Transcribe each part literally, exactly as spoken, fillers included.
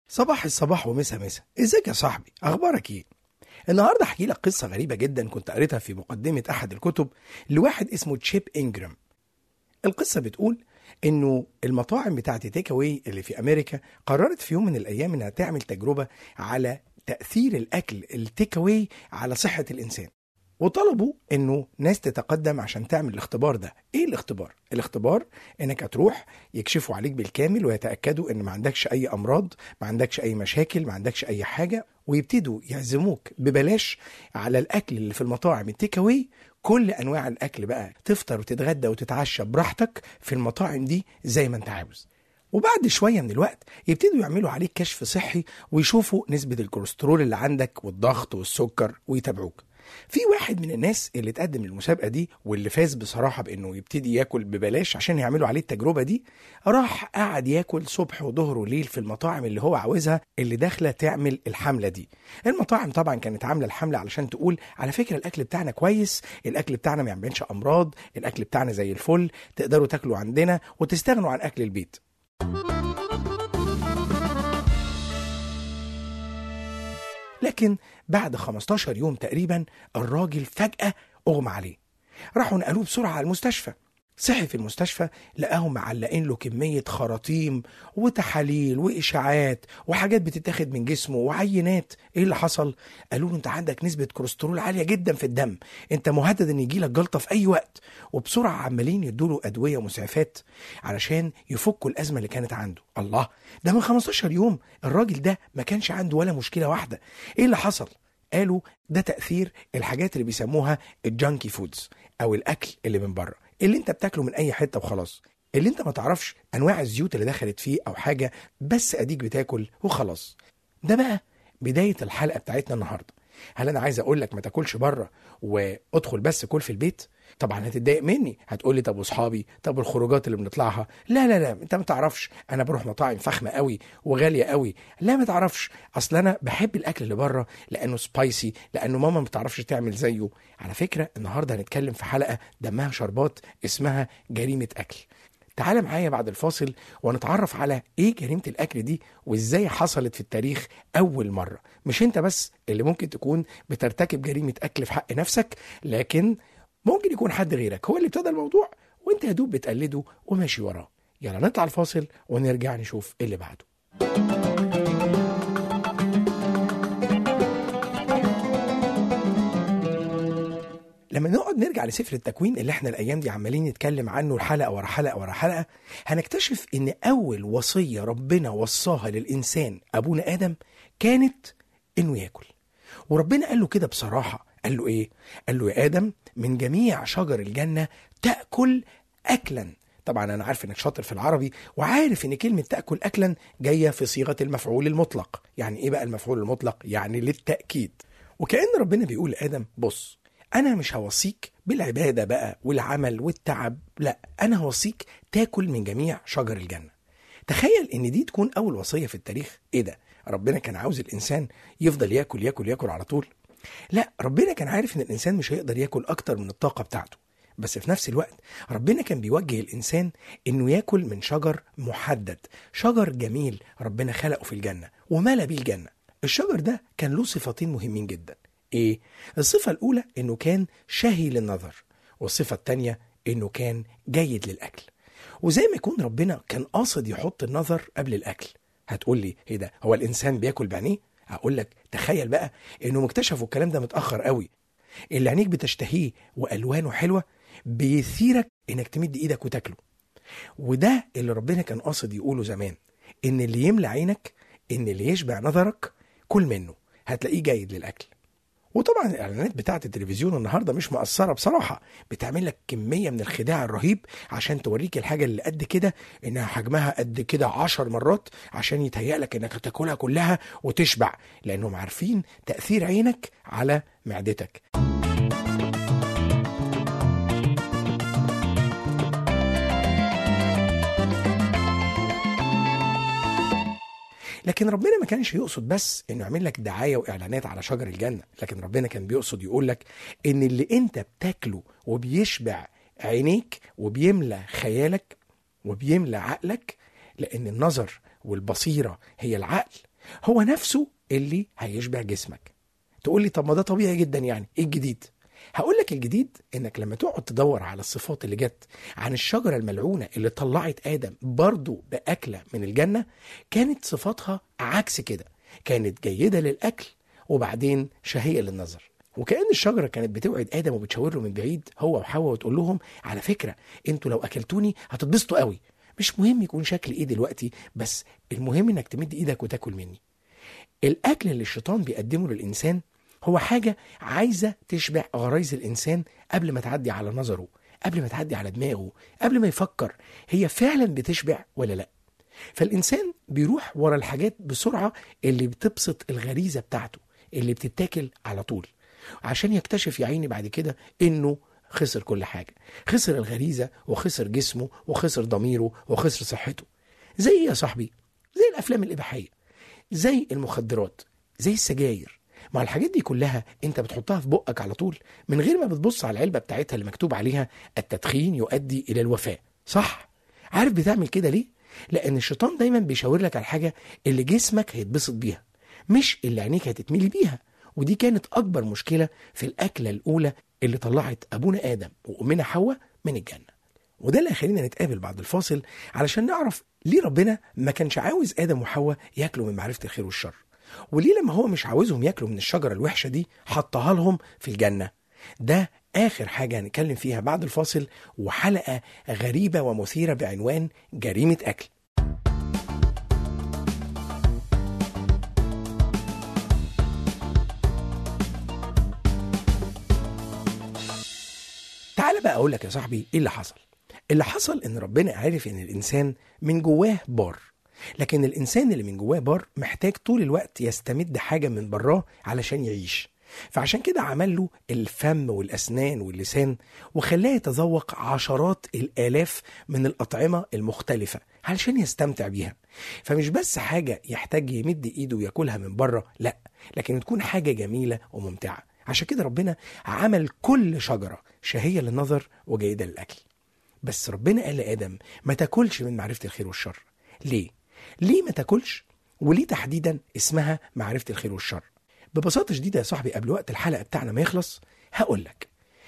صباح الصباح ومسا مسا، ازيك يا صاحبي؟ اخبارك ايه؟ النهارده احكي لك قصه غريبه جدا كنت قريتها في مقدمه احد الكتب لواحد اسمه تشيب انجرام. القصه بتقول انه المطاعم بتاعت تيك اواي اللي في امريكا قررت في يوم من الايام انها تعمل تجربه على تاثير الاكل التيك اواي على صحه الانسان، وطلبوا انه ناس تتقدم عشان تعمل الاختبار ده. ايه الاختبار؟ الاختبار انك هتروح يكشفوا عليك بالكامل ويتاكدوا ان ما عندكش اي امراض، ما عندكش اي مشاكل، ما عندكش اي حاجه، ويبتدوا يعزموك ببلاش على الاكل اللي في المطاعم التيك اواي. كل انواع الاكل بقى، تفطر وتتغدى وتتعشى براحتك في المطاعم دي زي ما انت عاوز. وبعد شوية من الوقت يبتدوا يعملوا عليك كشف صحي ويشوفوا نسبة الكوليسترول اللي عندك والضغط والسكر ويتابعوك. في واحد من الناس اللي اتقدم للمسابقة دي واللي فاز بصراحة بأنه يبتدي ياكل ببلاش عشان يعملوا عليه التجربة دي، راح قعد ياكل صبح وظهر وليل في المطاعم اللي هو عاوزها اللي داخلة تعمل الحملة دي. المطاعم طبعا كانت عاملة الحملة علشان تقول على فكرة الأكل بتاعنا كويس، الأكل بتاعنا ما يعملش أمراض، الأكل بتاعنا زي الفل، تقدروا تاكلوا عندنا وتستغنوا عن أكل البيت. لكن بعد خمستاشر يوم تقريبا الراجل فجأة أغمى عليه. راحوا نقلوه بسرعة على المستشفى. صحي في المستشفى لقاهم معلقين له كمية خراطيم وتحاليل وإشاعات وحاجات بتتاخد من جسمه وعينات. إيه اللي حصل؟ قالوا له أنت عندك نسبة كوليسترول عالية جدا في الدم، أنت مهدد أن يجيلك جلطة في أي وقت. وبسرعة عمالين يدوله أدوية مسعفات علشان يفكوا الأزمة اللي كانت عنده. الله، ده من خمستاشر يوم الراجل ده ما كانش عنده ولا مشكلة واحدة. إيه اللي حصل؟ قالوا ده تأثير الحاجات اللي بيسموها الجانكي فودز أو الأكل اللي من بره، اللي انت بتاكله من اي حته وخلاص، اللي انت ما تعرفش انواع الزيوت اللي دخلت فيه او حاجه، بس اديك بتاكل وخلاص. ده بقى بدايه الحلقه بتاعتنا النهارده. هل انا عايز اقول لك ما تاكلش بره وادخل بس كل في البيت؟ طبعا هتتضايق مني، هتقول لي طب واصحابي، طب الخروجات اللي بنطلعها؟ لا لا لا، انت ما تعرفش انا بروح مطاعم فخمه قوي وغاليه قوي. لا ما تعرفش، اصل انا بحب الاكل اللي بره لانه سبايسي، لانه ماما ما بتعرفش تعمل زيه. على فكره النهارده هنتكلم في حلقه دمها شربات اسمها جريمه اكل. تعال معايا بعد الفاصل ونتعرف على ايه جريمة الاكل دي وازاي حصلت في التاريخ اول مرة. مش انت بس اللي ممكن تكون بترتكب جريمة اكل في حق نفسك، لكن ممكن يكون حد غيرك هو اللي ابتدى الموضوع وانت يا دوب بتقلده وماشي وراه. يلا نطلع الفاصل ونرجع نشوف اللي بعده. لما نقعد نرجع لسفر التكوين اللي احنا الايام دي عمالين نتكلم عنه الحلقه ورا حلقه ورا حلقه، هنكتشف ان اول وصيه ربنا وصاها للانسان ابونا ادم كانت انه ياكل. وربنا قال له كده بصراحه، قال له ايه؟ قال له يا ادم من جميع شجر الجنه تاكل اكلا. طبعا انا عارف انك شاطر في العربي وعارف ان كلمه تاكل اكلا جايه في صيغه المفعول المطلق. يعني ايه بقى المفعول المطلق؟ يعني للتاكيد. وكأن ربنا بيقول لآدم بص، أنا مش هوصيك بالعبادة بقى والعمل والتعب، لا، أنا هوصيك تاكل من جميع شجر الجنة. تخيل إن دي تكون أول وصية في التاريخ. إيه ده؟ ربنا كان عاوز الإنسان يفضل ياكل ياكل ياكل على طول؟ لا، ربنا كان عارف إن الإنسان مش هيقدر ياكل أكتر من الطاقة بتاعته، بس في نفس الوقت ربنا كان بيوجه الإنسان إنه ياكل من شجر محدد، شجر جميل ربنا خلقه في الجنة وملى بيه الجنة. الشجر ده كان له صفتين مهمين جدا. ايه؟ الصفة الاولى انه كان شهي للنظر، والصفة التانية انه كان جيد للاكل. وزي ما يكون ربنا كان قاصد يحط النظر قبل الاكل. هتقول لي ايه ده؟ هو الانسان بياكل بعينيه؟ هقول لك تخيل بقى انه اكتشفوا الكلام ده متأخر قوي. اللي عينيك بتشتهيه والوانه حلوة بيثيرك انك تمد ايدك وتاكله. وده اللي ربنا كان قاصد يقوله زمان، ان اللي يملى عينك، ان اللي يشبع نظرك، كل منه هتلاقيه جيد للاكل. وطبعا الاعلانات بتاعه التلفزيون النهارده مش مقصره بصراحه، بتعمل لك كميه من الخداع الرهيب عشان توريك الحاجه اللي قد كده انها حجمها قد كده عشر مرات، عشان يتهيأ لك انك هتاكلها كلها وتشبع، لانهم عارفين تاثير عينك على معدتك. لكن ربنا ما كانش يقصد بس انه يعمل لك دعاية واعلانات على شجر الجنة، لكن ربنا كان بيقصد يقول لك ان اللي انت بتاكله وبيشبع عينيك وبيملى خيالك وبيملى عقلك، لان النظر والبصيرة هي العقل، هو نفسه اللي هيشبع جسمك. تقول لي طب ما ده طبيعي جدا، يعني ايه الجديد؟ هقول لك الجديد انك لما تقعد تدور على الصفات اللي جت عن الشجرة الملعونة اللي طلعت آدم برضو بأكلة من الجنة، كانت صفاتها عكس كده، كانت جيدة للأكل وبعدين شهية للنظر. وكأن الشجرة كانت بتوعد آدم وبتشاور له من بعيد هو وحواء وتقول لهم على فكرة انتوا لو أكلتوني هتتبسطوا قوي، مش مهم يكون شكل ايه دلوقتي، بس المهم انك تمد ايدك وتاكل مني. الأكل اللي الشيطان بيقدمه للإنسان هو حاجة عايزة تشبع غرايز الإنسان قبل ما تعدي على نظره، قبل ما تعدي على دماغه، قبل ما يفكر هي فعلا بتشبع ولا لا. فالإنسان بيروح ورا الحاجات بسرعة اللي بتبسط الغريزة بتاعته اللي بتتاكل على طول، عشان يكتشف يا عيني بعد كده إنه خسر كل حاجة، خسر الغريزة وخسر جسمه وخسر ضميره وخسر صحته. زي إيه يا صاحبي؟ زي الأفلام الإباحية، زي المخدرات، زي السجاير. مع الحاجات دي كلها انت بتحطها في بقك على طول من غير ما بتبص على العلبة بتاعتها اللي مكتوب عليها التدخين يؤدي الى الوفاة، صح؟ عارف بتعمل كده ليه؟ لان الشيطان دايما بيشاور لك على الحاجة اللي جسمك هيتبسط بيها، مش اللي عينيك هتتملي بيها. ودي كانت اكبر مشكلة في الاكلة الاولى اللي طلعت ابونا ادم وامنا حواء من الجنة. وده اللي هيخلينا نتقابل بعد الفاصل علشان نعرف ليه ربنا ما كانش عاوز ادم وحواء ياكلوا من معرفة الخير والشر، وليه لما هو مش عاوزهم ياكلوا من الشجرة الوحشة دي حطها لهم في الجنة. ده آخر حاجة هنتكلم فيها بعد الفاصل، وحلقة غريبة ومثيرة بعنوان جريمة أكل. تعال بقى أقول لك يا صاحبي إيه اللي حصل. اللي حصل إن ربنا عارف إن الإنسان من جواه بار، لكن الإنسان اللي من جواه بار محتاج طول الوقت يستمد حاجة من براه علشان يعيش. فعشان كده عمل له الفم والأسنان واللسان وخلاه يتذوق عشرات الآلاف من الأطعمة المختلفة علشان يستمتع بيها. فمش بس حاجة يحتاج يمد إيده ويأكلها من بره، لا، لكن تكون حاجة جميلة وممتعة. عشان كده ربنا عمل كل شجرة شهية للنظر وجيدة للأكل. بس ربنا قال لآدم ما تاكلش من معرفة الخير والشر. ليه؟ ليه ما تاكلش؟ وليه تحديدا اسمها معرفة الخير والشر؟ ببساطة شديدة يا صاحبي، قبل وقت الحلقة بتاعنا ما يخلص هقول لك،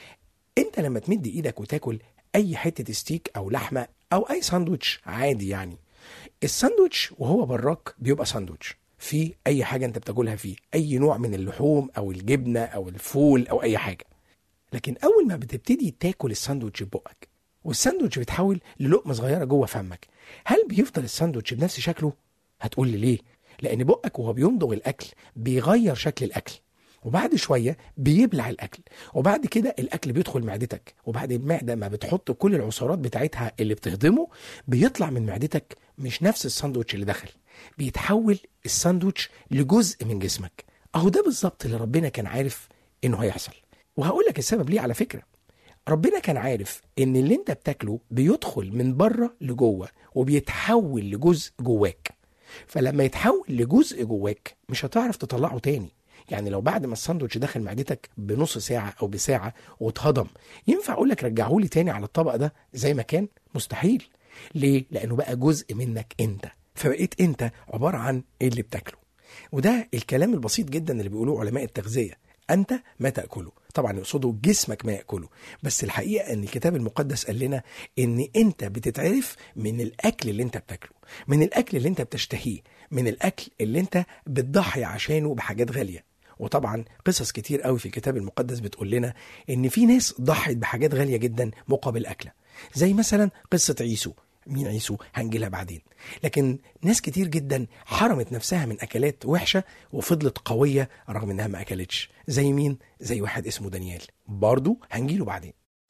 انت لما تمد ايدك وتاكل اي حتة ستيك او لحمة او اي ساندوتش عادي، يعني الساندوتش وهو براك بيبقى ساندوتش في اي حاجة انت بتاكلها فيه، اي نوع من اللحوم او الجبنة او الفول او اي حاجة. لكن اول ما بتبتدي تاكل الساندوتش ببقك والساندوتش بيتحول للقمة صغيرة جوه فمك، هل بيفضل الساندوتش بنفس شكله؟ هتقول لي ليه؟ لأن بقك وهو بيمضغ الأكل بيغير شكل الأكل، وبعد شوية بيبلع الأكل، وبعد كده الأكل بيدخل معدتك، وبعد المعدة ما بتحط كل العصارات بتاعتها اللي بتهضمه بيطلع من معدتك مش نفس الساندوتش اللي دخل، بيتحول الساندوتش لجزء من جسمك. أهو ده بالظبط اللي ربنا كان عارف إنه هيحصل. وهقول لك السبب ليه على فكرة. ربنا كان عارف ان اللي انت بتاكله بيدخل من بره لجوه وبيتحول لجزء جواك، فلما يتحول لجزء جواك مش هتعرف تطلعه تاني. يعني لو بعد ما الساندوتش دخل معدتك بنص ساعة او بساعة واتهضم، ينفع اقولك رجعهولي تاني على الطبق ده زي ما كان؟ مستحيل. ليه؟ لانه بقى جزء منك انت، فبقيت انت عبارة عن اللي بتاكله. وده الكلام البسيط جدا اللي بيقولوه علماء التغذية، أنت ما تأكله. طبعا يقصدوا جسمك ما يأكله، بس الحقيقة أن الكتاب المقدس قال لنا أن أنت بتتعرف من الأكل اللي أنت بتاكله، من الأكل اللي أنت بتشتهيه، من الأكل اللي أنت بتضحي عشانه بحاجات غالية. وطبعا قصص كتير قوي في الكتاب المقدس بتقول لنا أن في ناس ضحت بحاجات غالية جدا مقابل أكلة، زي مثلا قصة عيسو. مين عيسو؟ هنجيلها بعدين. لكن ناس كتير جدا حرمت نفسها من أكلات وحشة وفضلت قوية رغم أنها ما أكلتش. زي مين؟ زي واحد اسمه دانيال، برضو هنجيله بعدين.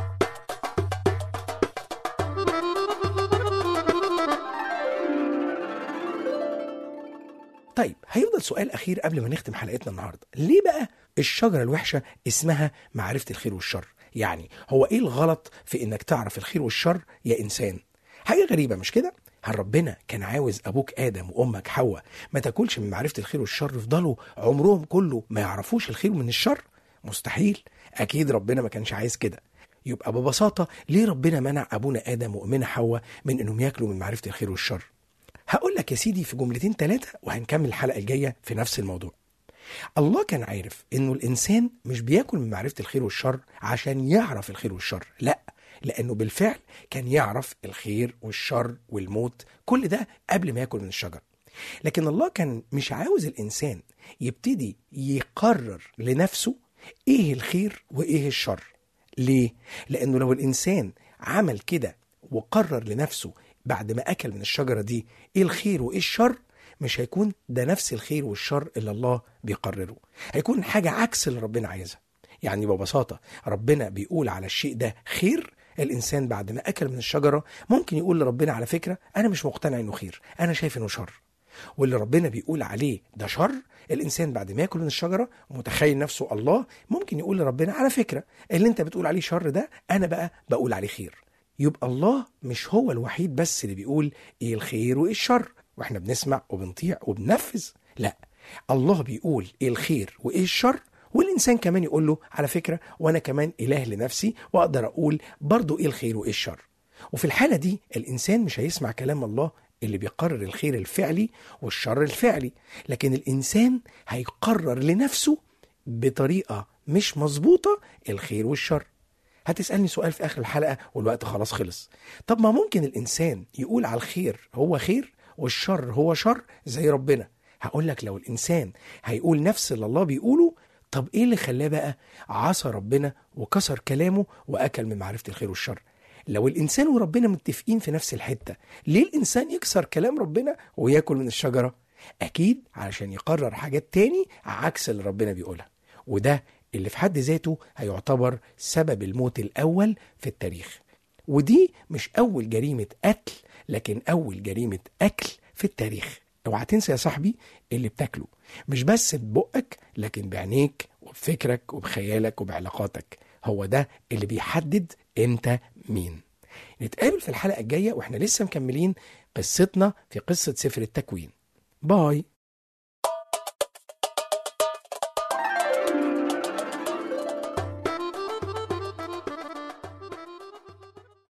طيب هيفضل سؤال أخير قبل ما نختم حلقتنا النهاردة، ليه بقى الشجرة الوحشة اسمها معرفة الخير والشر؟ يعني هو إيه الغلط في إنك تعرف الخير والشر يا إنسان؟ حاجة غريبة مش كده؟ هل ربنا كان عاوز أبوك آدم وأمك حواء ما تاكلش من معرفة الخير والشر يفضلوا عمرهم كله ما يعرفوش الخير من الشر؟ مستحيل. أكيد ربنا ما كانش عايز كده. يبقى ببساطة ليه ربنا منع أبونا آدم وأمنا حواء من إنهم ياكلوا من معرفة الخير والشر؟ هقول لك يا سيدي في جملتين ثلاثة وهنكمل الحلقة الجاية في نفس الموضوع. الله كان عارف انه الانسان مش بياكل من معرفة الخير والشر عشان يعرف الخير والشر، لا، لانه بالفعل كان يعرف الخير والشر والموت كل ده قبل ما ياكل من الشجر. لكن الله كان مش عاوز الانسان يبتدي يقرر لنفسه ايه الخير وايه الشر. ليه؟ لانه لو الانسان عمل كده وقرر لنفسه بعد ما اكل من الشجرة دي ايه الخير وايه الشر، مش هيكون ده نفس الخير والشر اللي الله بيقرره، هيكون حاجة عكس اللي ربنا عايزها. يعني ببساطة ربنا بيقول على الشيء ده خير، الإنسان بعد ما أكل من الشجرة ممكن يقول لربنا على فكرة أنا مش مقتنع إنه خير، أنا شايف إنه شر. واللي ربنا بيقول عليه ده شر، الإنسان بعد ما يأكل من الشجرة متخيل نفسه الله، ممكن يقول لربنا على فكرة اللي أنت بتقول عليه شر ده أنا بقى بقول عليه خير. يبقى الله مش هو الوحيد بس اللي بيقول إيه الخير وإيه الشر واحنا بنسمع وبنطيع وبننفذ، لا، الله بيقول ايه الخير وايه الشر، والانسان كمان يقول له على فكرة وانا كمان اله لنفسي واقدر اقول برضو ايه الخير وايه الشر. وفي الحالة دي الانسان مش هيسمع كلام الله اللي بيقرر الخير الفعلي والشر الفعلي، لكن الانسان هيقرر لنفسه بطريقة مش مظبوطة الخير والشر. هتسألني سؤال في اخر الحلقة والوقت خلاص خلص، طب ما ممكن الانسان يقول على الخير هو خير والشر هو شر زي ربنا؟ هقول لك لو الإنسان هيقول نفس اللي الله بيقوله، طب إيه اللي خلاه بقى عصى ربنا وكسر كلامه وأكل من معرفة الخير والشر؟ لو الإنسان وربنا متفقين في نفس الحتة، ليه الإنسان يكسر كلام ربنا ويأكل من الشجرة؟ أكيد علشان يقرر حاجات تاني عكس اللي ربنا بيقولها، وده اللي في حد ذاته هيعتبر سبب الموت الأول في التاريخ. ودي مش أول جريمة قتل، لكن أول جريمة أكل في التاريخ. اوعى تنسى يا صاحبي اللي بتاكله مش بس ببقك، لكن بعينيك وبفكرك وبخيالك وبعلاقاتك، هو ده اللي بيحدد انت مين. نتقابل في الحلقة الجاية واحنا لسه مكملين قصتنا في قصة سفر التكوين. باي.